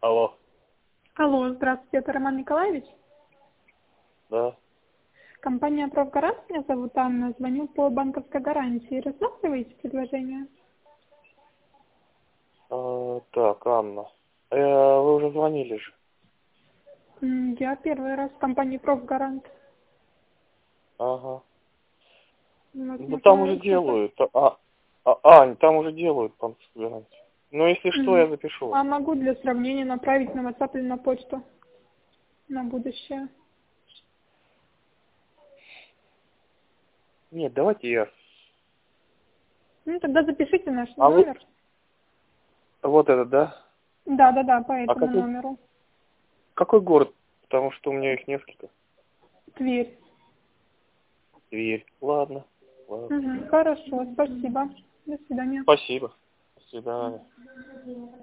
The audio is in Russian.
Алло. Алло, здравствуйте, это Роман Николаевич. Да. Компания «Профгарант», меня зовут Анна, звоню по банковской гарантии. Рассматриваете предложение? Так, Анна. Вы уже звонили же. Я первый раз в компании «Профгарант». Ага. Ну там Возможно, уже что-то... делают. Ань, там уже делают банковскую гарантию. Ну если что, я запишу вас. А могу для сравнения направить на WhatsApp или на почту на будущее? Нет, давайте я. Ну, тогда запишите наш А вы номер. вот это, да? Да, по А этому какой, номеру. какой город? Потому что у меня их несколько. Тверь. Тверь. Ладно. Ладно. Хорошо, спасибо. До свидания. Спасибо. До свидания.